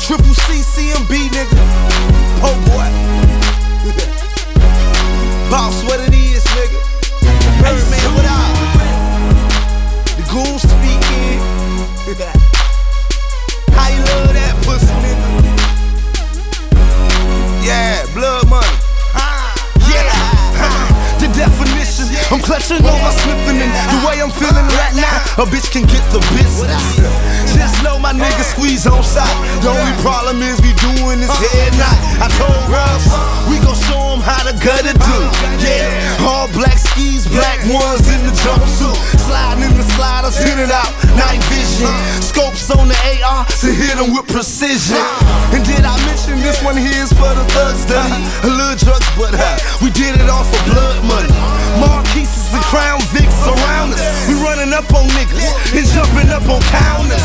Triple C, CMB, nigga. Oh boy. Boss, what it is, nigga. Birdman, what up? The goon speaking. How you love that pussy, nigga? Yeah, blood money. Yeah, the definition. I'm clutching on my sniffing, and the way I'm feeling right now, a bitch can get the business. Just know my nigga squeeze on side. The only problem is we doing this head knot. I told Russ, we gon' show him how to gut it do. Yeah, all black skis, black ones in the jumpsuit. Sliding in the sliders, hit it out, night vision. Scopes on the AR to hit them with precision. And did I mention this one here is for the thugs, done a little drugs, but we did it all for blood money. Marquises and Crown Vics surround us. We running up on niggas and jumping up on counters.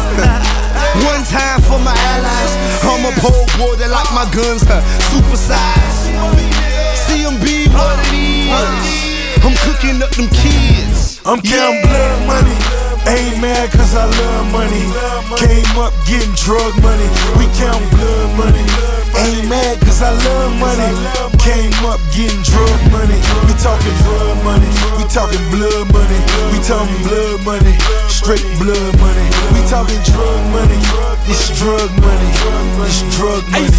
One time for my allies. I'm a pole boy that like my guns supersized. CMB, what it is. I'm cooking up them kids. I'm counting blood money. Ain't mad cause I love money. Came up getting drug money. We count blood money. Ain't mad cause I love money. Came up getting drug money. We talking blood money. We talking blood money. We talking blood money. Straight blood money. We talking drug money. It's drug money. It's drug money.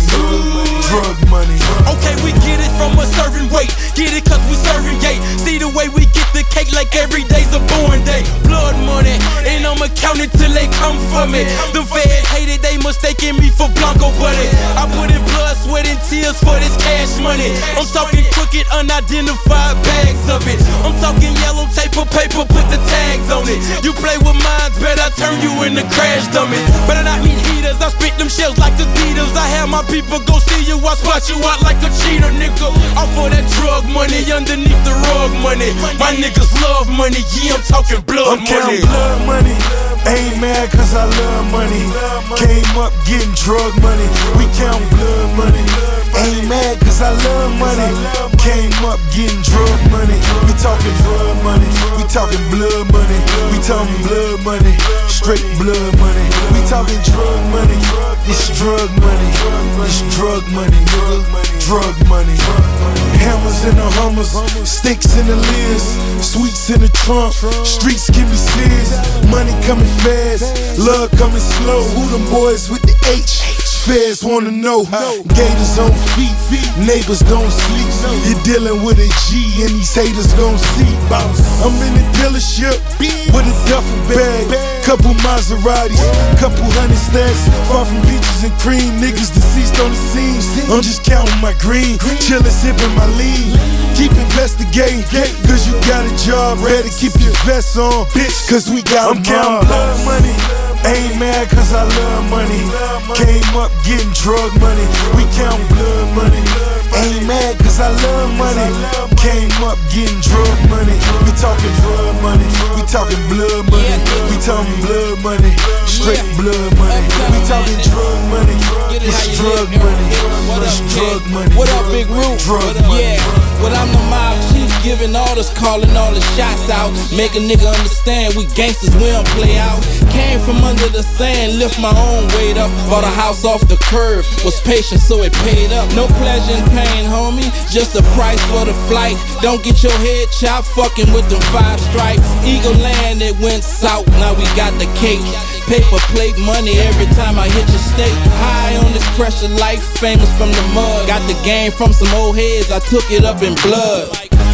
Drug money. Okay, we get it from a certain way. Get it cause we serving gate. See the way we get the cake like every day's a born day. Blood money, and I'ma count it till they come for me. The feds hate it, they mistaking me for Blanco Buddy. I put in blood, sweat, and tears for this cash money. I'm talking crooked, unidentified bags of it. I'm talking yellow tape or paper, put the tags on it. You play with mine, better turn you into crash dummies. Better not meet heaters, I spit them shells like the Adidas. I have my people go see you, I spot you out like a cheater, nigga. Off for that drug money, underneath the rug money. My niggas love money, yeah, I'm talking blood money. I'm counting blood money. Ain't mad cause I love money. Came up getting drug money. We count blood money. Ain't mad cause I love money. Came up getting drug money. We talking blood money. We talking blood money. We talking blood money. Straight blood money. We talking drug money. It's drug money. It's drug money, nigga. Drug money. Hammers in the Hummers, sticks in the lids, sweets in the trunk. Streets give me sears. Money coming fast, love coming slow. Who them boys with the H? Feds wanna know. Gators on feet, neighbors don't sleep. You're dealing with a G and these haters gon' see. I'm in the dealership with a duffel bag, couple Maseratis, couple hundred stacks. Far from beaches and cream, niggas deceased on the scene. I'm just counting my green, chillin' sipping my lean. Keep investigating, cause you got a job. Ready, keep your vest on, bitch, cause we got I'm counting blood money. Ain't mad cause I love money. Came up getting drug money. We count blood money. Ain't mad cause I love money. Came up getting drug money. We talking blood money. We talking blood money. We talking blood money. Straight blood money. We talking drug money. It's drug money. It's drug money. What up, Big Root? Drug money. Yeah, well I'm the mob chief, giving orders, calling all the shots out. Make a nigga understand we gangsters, we don't play out. Came from under the sand, lift my own weight up. Bought a house off the curve, was patient so it paid up. No pleasure and pain, homie, just the price for the flight. Don't get your head chopped fucking with them 5 stripes. Eagle Land, it went south, now we got the cake. Paper plate money every time I hit your state. High on this pressure life, famous from the mud. Got the game from some old heads, I took it up in blood.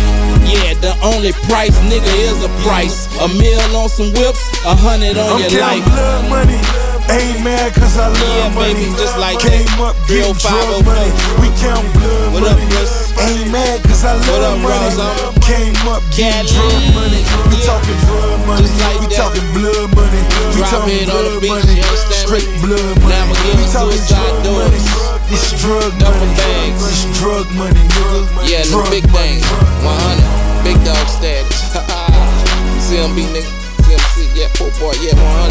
Yeah, the only price, nigga, is a price. $1 million on some whips, 100 on your life. Blood money. Ain't mad cause I love money. Baby, just like Came that. up getting drug money. We count blood What money. up, Bliss? Ain't mad cause I love money. Came up getting drug money. We talking blood money. Like we that. talking blood money. We Drop talking it on the blood beach, money. you understand Straight me? blood Now money. I'ma give We you talking suicide drug money. doors. It's drug Duffel money. bags. It's drug money, nigga. Yeah, the Drug big money. thing, 100, big dog status. CMB nigga, CMC, yeah, poor boy, yeah, 100.